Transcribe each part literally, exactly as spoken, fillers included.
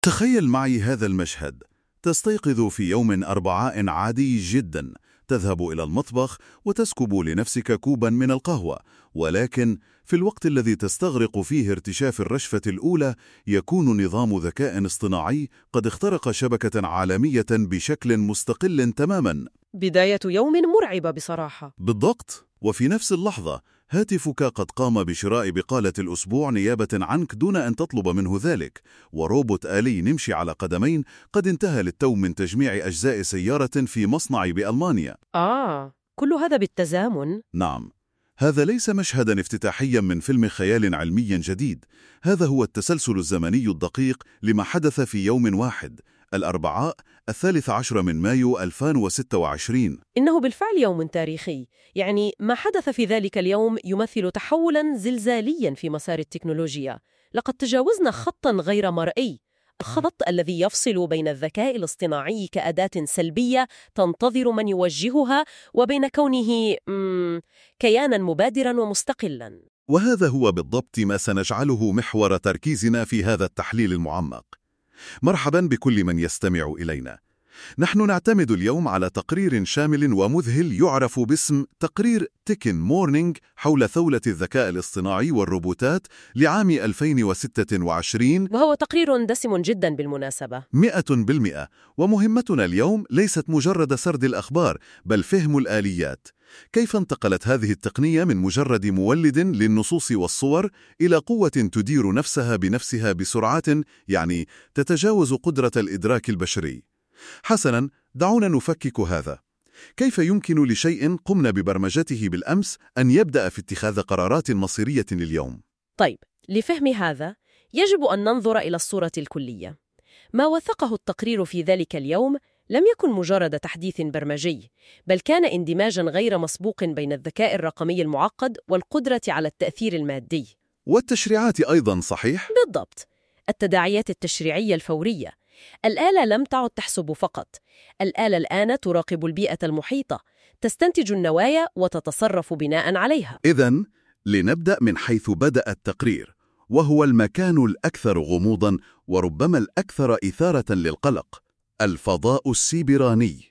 تخيل معي هذا المشهد. تستيقظ في يوم أربعاء عادي جدا، تذهب إلى المطبخ وتسكب لنفسك كوبا من القهوة، ولكن في الوقت الذي تستغرق فيه ارتشاف الرشفة الأولى يكون نظام ذكاء اصطناعي قد اخترق شبكة عالمية بشكل مستقل تماما. بداية يوم مرعبة بصراحة. بالضبط، وفي نفس اللحظة هاتفك قد قام بشراء بقالة الأسبوع نيابة عنك دون أن تطلب منه ذلك، وروبوت آلي يمشي على قدمين قد انتهى للتو من تجميع أجزاء سيارة في مصنع بألمانيا. آه، كل هذا بالتزامن؟ نعم، هذا ليس مشهدا افتتاحيا من فيلم خيال علمي جديد، هذا هو التسلسل الزمني الدقيق لما حدث في يوم واحد، الأربعاء الثالث عشر من مايو ألفين وستة وعشرين. إنه بالفعل يوم تاريخي، يعني ما حدث في ذلك اليوم يمثل تحولاً زلزالياً في مسار التكنولوجيا. لقد تجاوزنا خطاً غير مرئي، الخط الذي يفصل بين الذكاء الاصطناعي كأداة سلبية تنتظر من يوجهها وبين كونه مم... كياناً مبادراً ومستقلاً. وهذا هو بالضبط ما سنجعله محور تركيزنا في هذا التحليل المعمق. مرحبا بكل من يستمع إلينا. نحن نعتمد اليوم على تقرير شامل ومذهل يعرف باسم تقرير تيكن مورنينج حول ثولة الذكاء الاصطناعي والروبوتات لعام ألفين وستة وعشرين، وهو تقرير دسم جدا بالمناسبة. مئة بالمئة. ومهمتنا اليوم ليست مجرد سرد الأخبار، بل فهم الآليات. كيف انتقلت هذه التقنية من مجرد مولد للنصوص والصور إلى قوة تدير نفسها بنفسها بسرعات يعني تتجاوز قدرة الإدراك البشري؟ حسناً، دعونا نفكك هذا. كيف يمكن لشيء قمنا ببرمجته بالأمس أن يبدأ في اتخاذ قرارات مصيرية اليوم؟ طيب، لفهم هذا يجب أن ننظر إلى الصورة الكلية. ما وثقه التقرير في ذلك اليوم لم يكن مجرد تحديث برمجي، بل كان اندماجاً غير مسبوق بين الذكاء الرقمي المعقد والقدرة على التأثير المادي. والتشريعات أيضاً، صحيح؟ بالضبط، التداعيات التشريعية الفورية. الآلة لم تعد تحسب فقط، الآلة الآن تراقب البيئة المحيطة، تستنتج النوايا وتتصرف بناء عليها. إذن لنبدأ من حيث بدأ التقرير، وهو المكان الأكثر غموضاً وربما الأكثر إثارة للقلق: الفضاء السيبراني.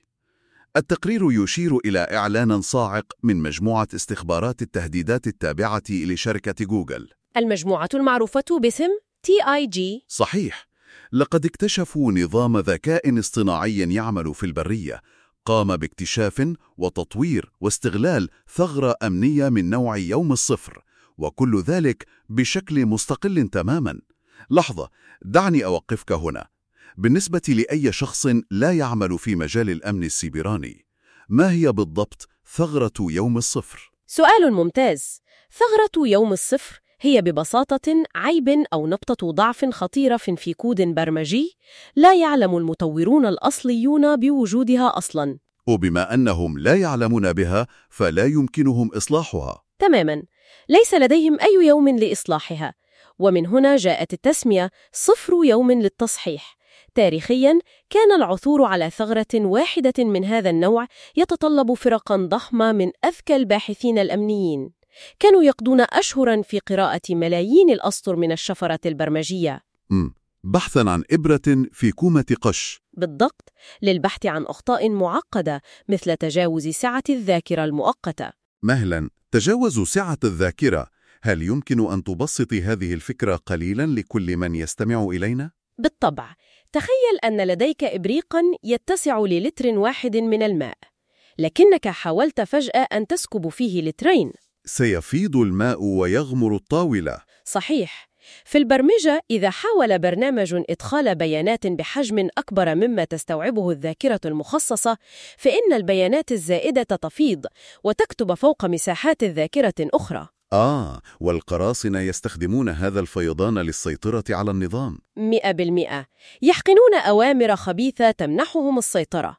التقرير يشير إلى إعلان صاعق من مجموعة استخبارات التهديدات التابعة لشركة جوجل، المجموعة المعروفة باسم تي آي جي. صحيح. لقد اكتشفوا نظام ذكاء اصطناعي يعمل في البرية، قام باكتشاف وتطوير واستغلال ثغرة أمنية من نوع يوم الصفر، وكل ذلك بشكل مستقل تماماً. لحظة، دعني أوقفك هنا. بالنسبة لأي شخص لا يعمل في مجال الأمن السيبراني، ما هي بالضبط ثغرة يوم الصفر؟ سؤال ممتاز. ثغرة يوم الصفر هي ببساطة عيب أو نقطة ضعف خطيرة في كود برمجي لا يعلم المطورون الأصليون بوجودها أصلاً. وبما أنهم لا يعلمون بها فلا يمكنهم إصلاحها. تماماً، ليس لديهم أي يوم لإصلاحها، ومن هنا جاءت التسمية صفر يوم للتصحيح. تاريخياً كان العثور على ثغرة واحدة من هذا النوع يتطلب فرقاً ضخمة من أذكى الباحثين الأمنيين، كانوا يقضون أشهراً في قراءة ملايين الأسطر من الشفرة البرمجية. مم. بحثاً عن إبرة في كومة قش. بالضبط، للبحث عن أخطاء معقدة مثل تجاوز سعة الذاكرة المؤقتة. مهلاً، تجاوز سعة الذاكرة، هل يمكن أن تبسطي هذه الفكرة قليلاً لكل من يستمع إلينا؟ بالطبع، تخيل أن لديك إبريقاً يتسع للتر واحد من الماء، لكنك حاولت فجأة أن تسكب فيه لترين. سيفيض الماء ويغمر الطاولة. صحيح. في البرمجة، إذا حاول برنامج إدخال بيانات بحجم أكبر مما تستوعبه الذاكرة المخصصة، فإن البيانات الزائدة تفيض وتكتب فوق مساحات الذاكرة أخرى. آه، والقراصنة يستخدمون هذا الفيضان للسيطرة على النظام. مئة بالمئة، يحقنون أوامر خبيثة تمنحهم السيطرة.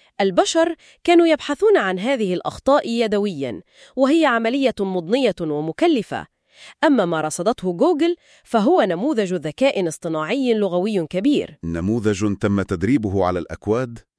البشر كانوا يبحثون عن هذه الأخطاء يدوياً، وهي عملية مضنية ومكلفة. أما ما رصدته جوجل فهو نموذج ذكاء اصطناعي لغوي كبير. نموذج تم تدريبه على الأكواد؟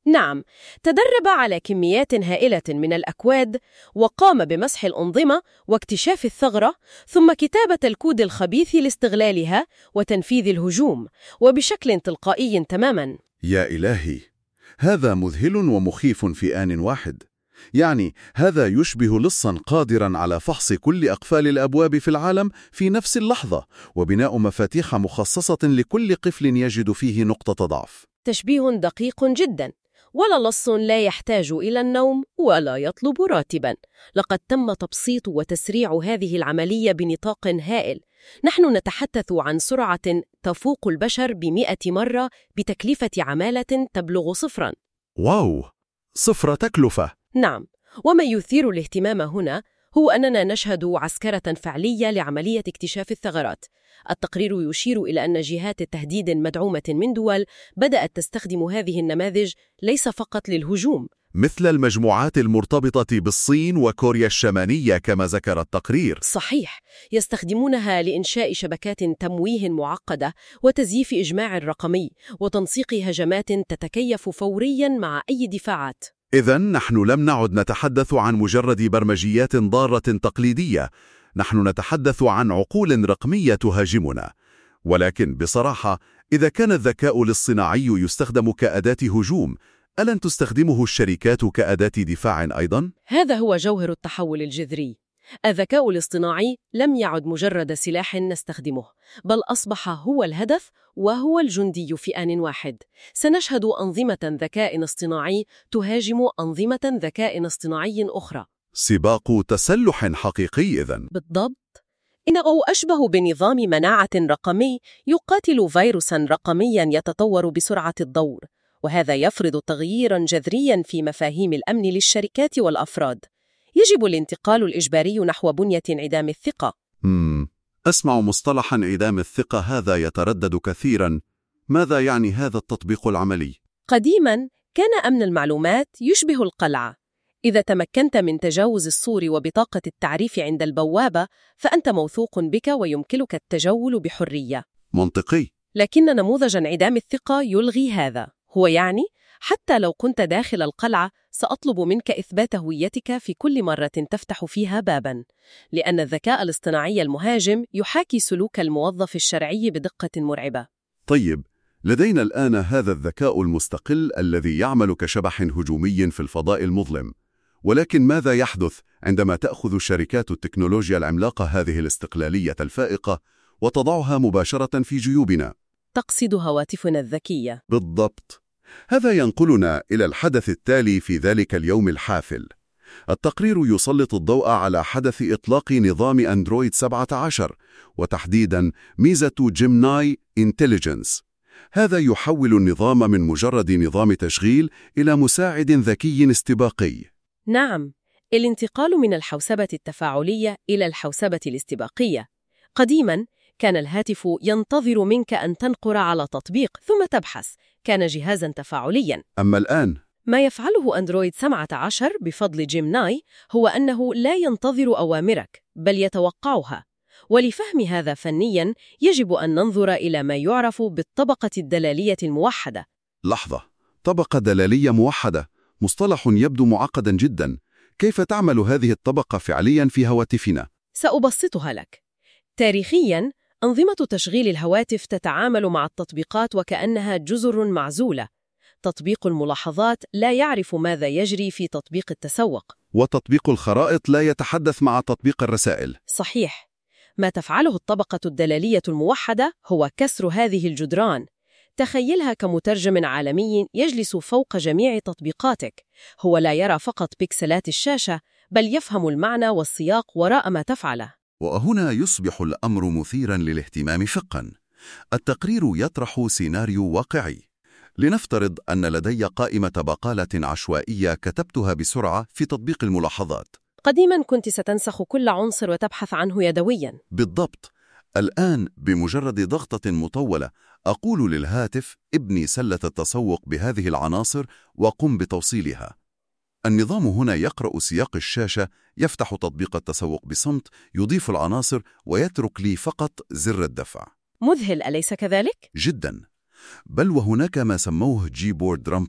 نعم، تدرب على كميات هائلة من الأكواد وقام بمسح الأنظمة واكتشاف الثغرة ثم كتابة الكود الخبيث لاستغلالها وتنفيذ الهجوم وبشكل تلقائي تماماً. يا إلهي، هذا مذهل ومخيف في آن واحد. يعني هذا يشبه لصاً قادراً على فحص كل أقفال الأبواب في العالم في نفس اللحظة وبناء مفاتيح مخصصة لكل قفل يجد فيه نقطة ضعف. تشبيه دقيق جداً. ولا لص لا يحتاج إلى النوم ولا يطلب راتباً. لقد تم تبسيط وتسريع هذه العملية بنطاق هائل. نحن نتحدث عن سرعة تفوق البشر بمئة مرة بتكلفة عمالة تبلغ صفراً. واو، صفر تكلفة. نعم، وما يثير الاهتمام هنا هو أننا نشهد عسكرة فعلية لعملية اكتشاف الثغرات. التقرير يشير إلى أن جهات تهديد مدعومة من دول بدأت تستخدم هذه النماذج ليس فقط للهجوم، مثل المجموعات المرتبطة بالصين وكوريا الشمالية كما ذكر التقرير. صحيح، يستخدمونها لإنشاء شبكات تمويه معقدة وتزييف إجماع رقمي وتنسيق هجمات تتكيف فورياً مع أي دفاعات. إذن نحن لم نعد نتحدث عن مجرد برمجيات ضارة تقليدية، نحن نتحدث عن عقول رقمية تهاجمنا. ولكن بصراحة، إذا كان الذكاء الاصطناعي يستخدم كأداة هجوم، ألن تستخدمه الشركات كأداة دفاع أيضاً؟ هذا هو جوهر التحول الجذري. الذكاء الاصطناعي لم يعد مجرد سلاح نستخدمه، بل أصبح هو الهدف وهو الجندي في آن واحد. سنشهد أنظمة ذكاء اصطناعي تهاجم أنظمة ذكاء اصطناعي أخرى. سباق تسلح حقيقي إذن. بالضبط. إنه أشبه بنظام مناعة رقمي يقاتل فيروساً رقمياً يتطور بسرعة الضوء، وهذا يفرض تغييراً جذرياً في مفاهيم الأمن للشركات والأفراد. يجب الانتقال الإجباري نحو بنية انعدام الثقة. مم. أسمع مصطلح انعدام الثقة هذا يتردد كثيراً. ماذا يعني هذا التطبيق العملي؟ قديماً كان أمن المعلومات يشبه القلعة. إذا تمكنت من تجاوز السور وبطاقة التعريف عند البوابة، فأنت موثوق بك ويمكنك التجول بحرية. منطقي. لكن نموذج انعدام الثقة يلغي هذا. هو يعني حتى لو كنت داخل القلعة، سأطلب منك إثبات هويتك في كل مرة تفتح فيها باباً، لأن الذكاء الاصطناعي المهاجم يحاكي سلوك الموظف الشرعي بدقة مرعبة. طيب، لدينا الآن هذا الذكاء المستقل الذي يعمل كشبح هجومي في الفضاء المظلم. ولكن ماذا يحدث عندما تأخذ شركات التكنولوجيا العملاقة هذه الاستقلالية الفائقة وتضعها مباشرة في جيوبنا؟ تقصد هواتفنا الذكية. بالضبط. هذا ينقلنا إلى الحدث التالي في ذلك اليوم الحافل. التقرير يسلط الضوء على حدث إطلاق نظام أندرويد سبعة عشر، وتحديداً ميزة جيمناي انتليجنس. هذا يحول النظام من مجرد نظام تشغيل إلى مساعد ذكي استباقي. نعم، الانتقال من الحوسبة التفاعلية إلى الحوسبة الاستباقية. قديماً كان الهاتف ينتظر منك أن تنقر على تطبيق ثم تبحث، كان جهازاً تفاعلياً. أما الآن، ما يفعله أندرويد سبعة عشر بفضل جيمناي هو أنه لا ينتظر أوامرك، بل يتوقعها. ولفهم هذا فنياً، يجب أن ننظر إلى ما يعرف بالطبقة الدلالية الموحدة. لحظة، طبقة دلالية موحدة، مصطلح يبدو معقداً جداً. كيف تعمل هذه الطبقة فعلياً في هواتفنا؟ سأبسطها لك. تاريخياً، أنظمة تشغيل الهواتف تتعامل مع التطبيقات وكأنها جزر معزولة. تطبيق الملاحظات لا يعرف ماذا يجري في تطبيق التسوق، وتطبيق الخرائط لا يتحدث مع تطبيق الرسائل. صحيح. ما تفعله الطبقة الدلالية الموحدة هو كسر هذه الجدران. تخيلها كمترجم عالمي يجلس فوق جميع تطبيقاتك. هو لا يرى فقط بكسلات الشاشة، بل يفهم المعنى والسياق وراء ما تفعله. وهنا يصبح الأمر مثيراً للاهتمام فقاً. التقرير يطرح سيناريو واقعي. لنفترض أن لدي قائمة بقالة عشوائية كتبتها بسرعة في تطبيق الملاحظات. قديماً كنت ستنسخ كل عنصر وتبحث عنه يدوياً. بالضبط. الآن بمجرد ضغطة مطولة أقول للهاتف: ابني سلة التسوق بهذه العناصر وقم بتوصيلها. النظام هنا يقرأ سياق الشاشة، يفتح تطبيق التسوق بصمت، يضيف العناصر ويترك لي فقط زر الدفع. مذهل، أليس كذلك؟ جداً. بل وهناك ما سموه جيبورد رامبلر.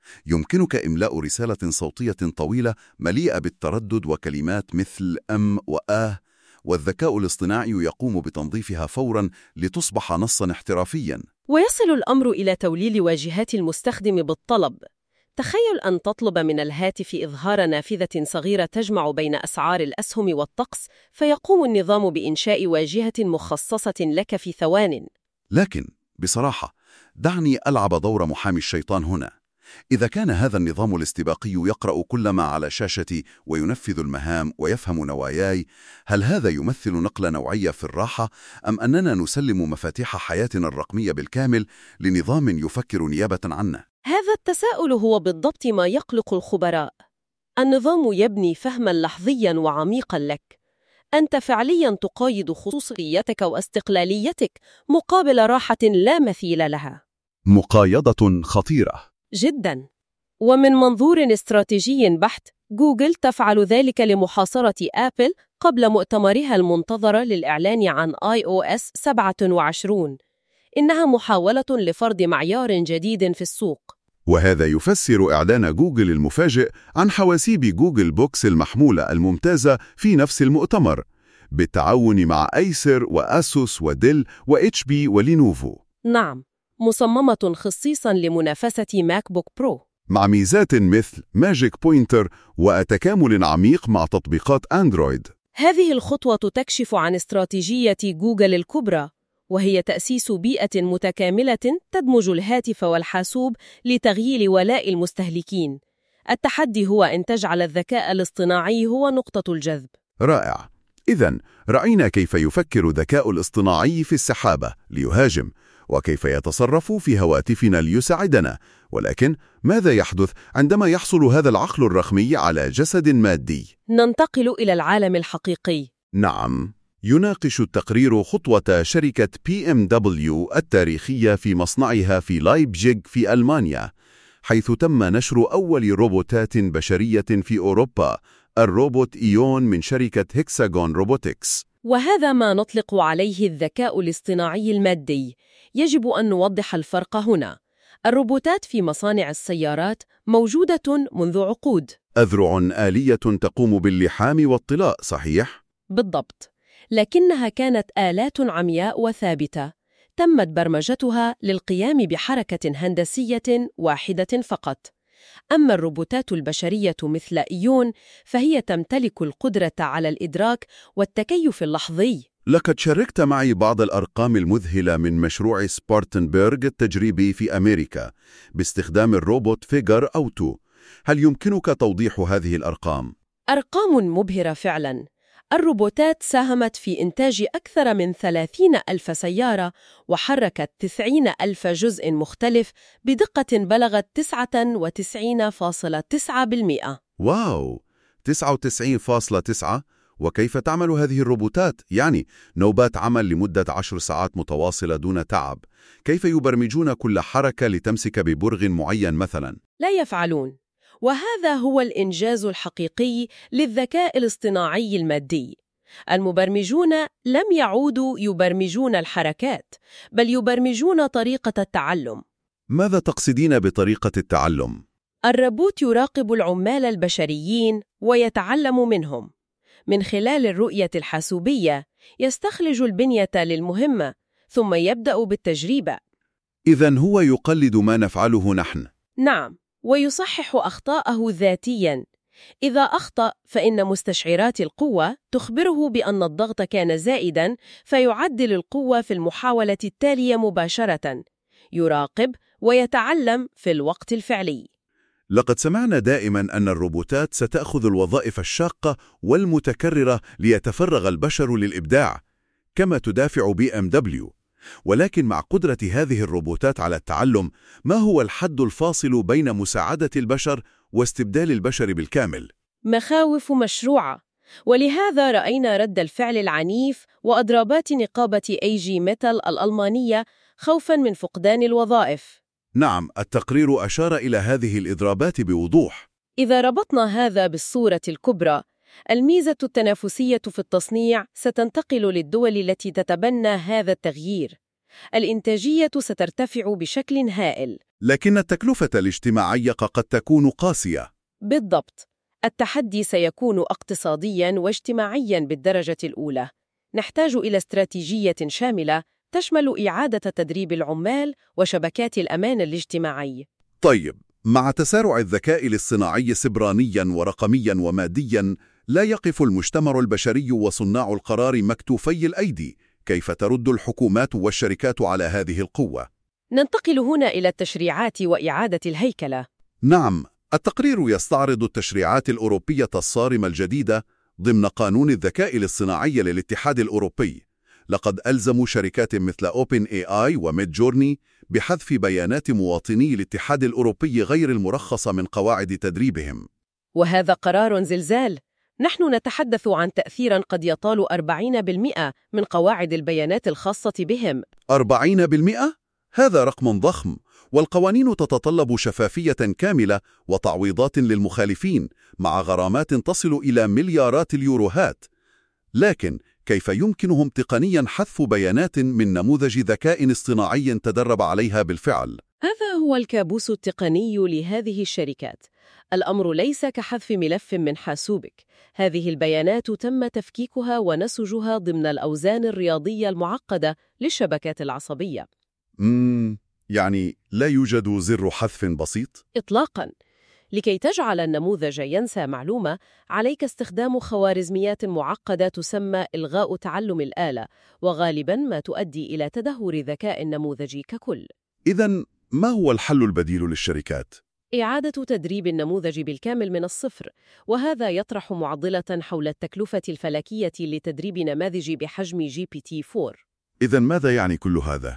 يمكنك إملاء رسالة صوتية طويلة مليئة بالتردد وكلمات مثل أم وآه، والذكاء الاصطناعي يقوم بتنظيفها فوراً لتصبح نصاً احترافياً. ويصل الأمر إلى توليل واجهات المستخدم بالطلب. تخيل أن تطلب من الهاتف إظهار نافذة صغيرة تجمع بين أسعار الأسهم والطقس، فيقوم النظام بإنشاء واجهة مخصصة لك في ثوان. لكن بصراحة دعني ألعب دور محامي الشيطان هنا. إذا كان هذا النظام الاستباقي يقرأ كل ما على شاشتي وينفذ المهام ويفهم نواياي، هل هذا يمثل نقلة نوعية في الراحة، أم أننا نسلم مفاتيح حياتنا الرقمية بالكامل لنظام يفكر نيابة عنا؟ هذا التساؤل هو بالضبط ما يقلق الخبراء. النظام يبني فهماً لحظياً وعميقاً لك. أنت فعلياً تقايد خصوصيتك واستقلاليتك مقابل راحة لا مثيل لها. مقايضة خطيرة جداً. ومن منظور استراتيجي بحت، جوجل تفعل ذلك لمحاصرة آبل قبل مؤتمرها المنتظر للإعلان عن آي أو إس سبعة وعشرين. إنها محاولة لفرض معيار جديد في السوق. وهذا يفسر إعلان جوجل المفاجئ عن حواسيب جوجل بوكس المحمولة الممتازة في نفس المؤتمر، بالتعاون مع أيسر وأسوس وديل وإتش بي ولينوفو. نعم، مصممة خصيصاً لمنافسة ماك بوك برو، مع ميزات مثل ماجيك بوينتر وتكامل عميق مع تطبيقات أندرويد. هذه الخطوة تكشف عن استراتيجية جوجل الكبرى، وهي تأسيس بيئة متكاملة تدمج الهاتف والحاسوب لتغيير ولاء المستهلكين. التحدي هو أن تجعل الذكاء الاصطناعي هو نقطة الجذب. رائع. إذن رأينا كيف يفكر الذكاء الاصطناعي في السحابة ليهاجم، وكيف يتصرف في هواتفنا ليساعدنا. ولكن ماذا يحدث عندما يحصل هذا العقل الرقمي على جسد مادي؟ ننتقل إلى العالم الحقيقي. نعم، يناقش التقرير خطوة شركة بي إم دبليو التاريخية في مصنعها في لايبزيغ في ألمانيا، حيث تم نشر أول روبوتات بشرية في أوروبا، الروبوت إيون من شركة هيكساغون روبوتكس. وهذا ما نطلق عليه الذكاء الاصطناعي المادي. يجب أن نوضح الفرق هنا. الروبوتات في مصانع السيارات موجودة منذ عقود. أذرع آلية تقوم باللحام والطلاء، صحيح؟ بالضبط. لكنها كانت آلات عمياء وثابتة، تمت برمجتها للقيام بحركة هندسية واحدة فقط. أما الروبوتات البشرية مثل إيون فهي تمتلك القدرة على الإدراك والتكيف اللحظي. لقد شاركت معي بعض الأرقام المذهلة من مشروع سبارتنبرغ التجريبي في أمريكا باستخدام الروبوت فيجر أوتو. هل يمكنك توضيح هذه الأرقام؟ أرقام مبهرة فعلاً. الروبوتات ساهمت في إنتاج أكثر من ثلاثين ألف سيارة وحركت تسعين ألف جزء مختلف بدقة بلغت تسعة وتسعين فاصلة تسعة بالمئة. واو، تسعة وتسعين فاصلة تسعة. وكيف تعمل هذه الروبوتات؟ يعني نوبات عمل لمدة عشر ساعات متواصلة دون تعب. كيف يبرمجون كل حركة لتمسك ببرغ معين مثلا؟ لا يفعلون. وهذا هو الإنجاز الحقيقي للذكاء الاصطناعي المادي. المبرمجون لم يعودوا يبرمجون الحركات، بل يبرمجون طريقة التعلم. ماذا تقصدين بطريقة التعلم؟ الروبوت يراقب العمال البشريين ويتعلم منهم. من خلال الرؤية الحاسوبية يستخرج البنية للمهمة، ثم يبدأ بالتجربة. إذن هو يقلد ما نفعله نحن. نعم، ويصحح أخطاءه ذاتياً. إذا أخطأ فإن مستشعرات القوة تخبره بأن الضغط كان زائداً، فيعدل القوة في المحاولة التالية مباشرة. يراقب ويتعلم في الوقت الفعلي. لقد سمعنا دائماً أن الروبوتات ستأخذ الوظائف الشاقة والمتكررة ليتفرغ البشر للإبداع، كما تدافع بي إم دبليو. ولكن مع قدرة هذه الروبوتات على التعلم، ما هو الحد الفاصل بين مساعدة البشر واستبدال البشر بالكامل؟ مخاوف مشروعة، ولهذا رأينا رد الفعل العنيف وأضرابات نقابة إيه جي ميتال الألمانية خوفاً من فقدان الوظائف. نعم، التقرير أشار إلى هذه الإضرابات بوضوح. إذا ربطنا هذا بالصورة الكبرى، الميزة التنافسية في التصنيع ستنتقل للدول التي تتبنى هذا التغيير. الإنتاجية سترتفع بشكل هائل. لكن التكلفة الاجتماعية قد تكون قاسية. بالضبط. التحدي سيكون اقتصادياً واجتماعياً بالدرجة الأولى. نحتاج إلى استراتيجية شاملة تشمل إعادة تدريب العمال وشبكات الأمان الاجتماعي. طيب، مع تسارع الذكاء الاصطناعي سبرانياً ورقمياً ومادياً، لا يقف المجتمع البشري وصناع القرار مكتوفي الأيدي. كيف ترد الحكومات والشركات على هذه القوة؟ ننتقل هنا إلى التشريعات وإعادة الهيكلة. نعم، التقرير يستعرض التشريعات الأوروبية الصارمة الجديدة ضمن قانون الذكاء الاصطناعي للاتحاد الأوروبي. لقد ألزموا شركات مثل أوبن إيه آي وميد جورني بحذف بيانات مواطني الاتحاد الأوروبي غير المرخصة من قواعد تدريبهم. وهذا قرار زلزال. نحن نتحدث عن تأثير قد يطال أربعين بالمئة من قواعد البيانات الخاصة بهم. أربعين بالمئة؟ هذا رقم ضخم، والقوانين تتطلب شفافية كاملة وتعويضات للمخالفين مع غرامات تصل إلى مليارات اليوروهات. لكن كيف يمكنهم تقنياً حذف بيانات من نموذج ذكاء اصطناعي تدرب عليها بالفعل؟ هذا هو الكابوس التقني لهذه الشركات. الأمر ليس كحذف ملف من حاسوبك. هذه البيانات تم تفكيكها ونسجها ضمن الأوزان الرياضية المعقدة للشبكات العصبية. مم، يعني لا يوجد زر حذف بسيط؟ إطلاقاً. لكي تجعل النموذج ينسى معلومة، عليك استخدام خوارزميات معقدة تسمى إلغاء تعلم الآلة، وغالباً ما تؤدي إلى تدهور ذكاء النموذج ككل. إذن ما هو الحل البديل للشركات؟ إعادة تدريب النموذج بالكامل من الصفر، وهذا يطرح معضلة حول التكلفة الفلكية لتدريب نماذج بحجم جي بي تي فور. إذن ماذا يعني كل هذا؟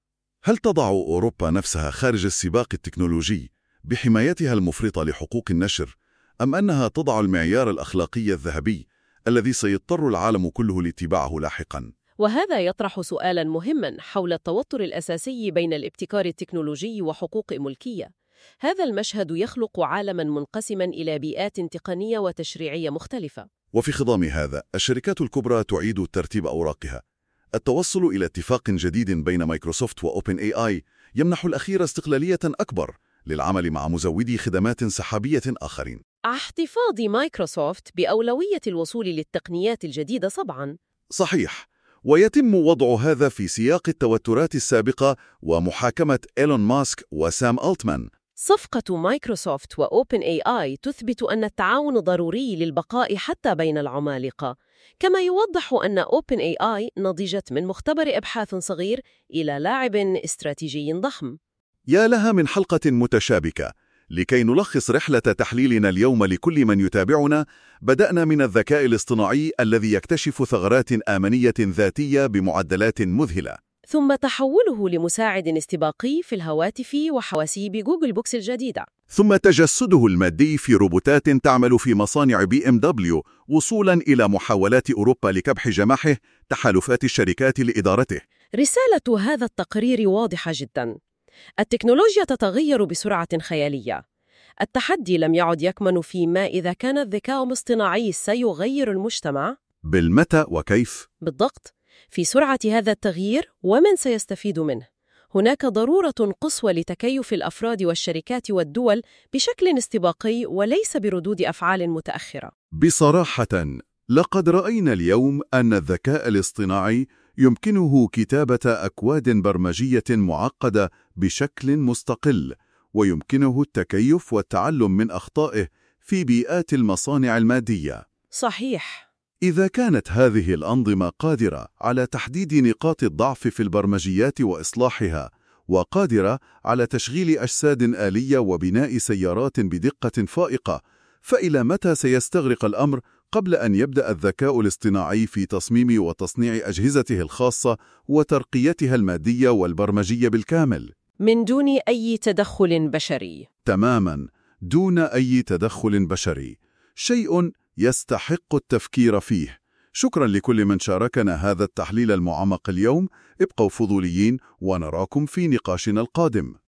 هل تضع أوروبا نفسها خارج السباق التكنولوجي بحمايتها المفرطة لحقوق النشر، أم أنها تضع المعيار الأخلاقي الذهبي الذي سيضطر العالم كله لاتباعه لاحقاً؟ وهذا يطرح سؤالاً مهماً حول التوتر الأساسي بين الابتكار التكنولوجي وحقوق ملكية. هذا المشهد يخلق عالماً منقسماً إلى بيئات تقنية وتشريعية مختلفة. وفي خضم هذا، الشركات الكبرى تعيد ترتيب أوراقها. التوصل إلى اتفاق جديد بين مايكروسوفت وأوبن إيه آي يمنح الأخير استقلالية أكبر للعمل مع مزودي خدمات سحابية آخرين. احتفاظ مايكروسوفت بأولوية الوصول للتقنيات الجديدة طبعاً. صحيح، ويتم وضع هذا في سياق التوترات السابقة ومحاكمة إيلون ماسك وسام ألتمان. صفقة مايكروسوفت وأوبن إيه آي تثبت أن التعاون ضروري للبقاء حتى بين العمالقة، كما يوضح أن أوبن إيه آي نضجت من مختبر إبحاث صغير إلى لاعب استراتيجي ضخم. يا لها من حلقة متشابكة. لكي نلخص رحلة تحليلنا اليوم لكل من يتابعنا، بدأنا من الذكاء الاصطناعي الذي يكتشف ثغرات آمنية ذاتية بمعدلات مذهلة، ثم تحوله لمساعد استباقي في الهواتف وحواسيب جوجل بوكس الجديدة، ثم تجسده المادي في روبوتات تعمل في مصانع بي إم دبليو، وصولاً إلى محاولات أوروبا لكبح جماحه تحالفات الشركات لإدارته. رسالة هذا التقرير واضحة جداً. التكنولوجيا تتغير بسرعة خيالية. التحدي لم يعد يكمن فيما إذا كان الذكاء الاصطناعي سيغير المجتمع. بالمتى وكيف؟ بالضبط، في سرعة هذا التغيير ومن سيستفيد منه. هناك ضرورة قصوى لتكيف الأفراد والشركات والدول بشكل استباقي وليس بردود أفعال متأخرة. بصراحة، لقد رأينا اليوم أن الذكاء الاصطناعي يمكنه كتابة أكواد برمجية معقدة بشكل مستقل، ويمكنه التكيف والتعلم من أخطائه في بيئات المصانع المادية. صحيح. إذا كانت هذه الأنظمة قادرة على تحديد نقاط الضعف في البرمجيات وإصلاحها، وقادرة على تشغيل أجساد آلية وبناء سيارات بدقة فائقة، فإلى متى سيستغرق الأمر قبل أن يبدأ الذكاء الاصطناعي في تصميم وتصنيع أجهزته الخاصة وترقيتها المادية والبرمجية بالكامل؟ من دون أي تدخل بشري. تماماً، دون أي تدخل بشري. شيء يستحق التفكير فيه. شكراً لكل من شاركنا هذا التحليل المعمق اليوم. ابقوا فضوليين ونراكم في نقاشنا القادم.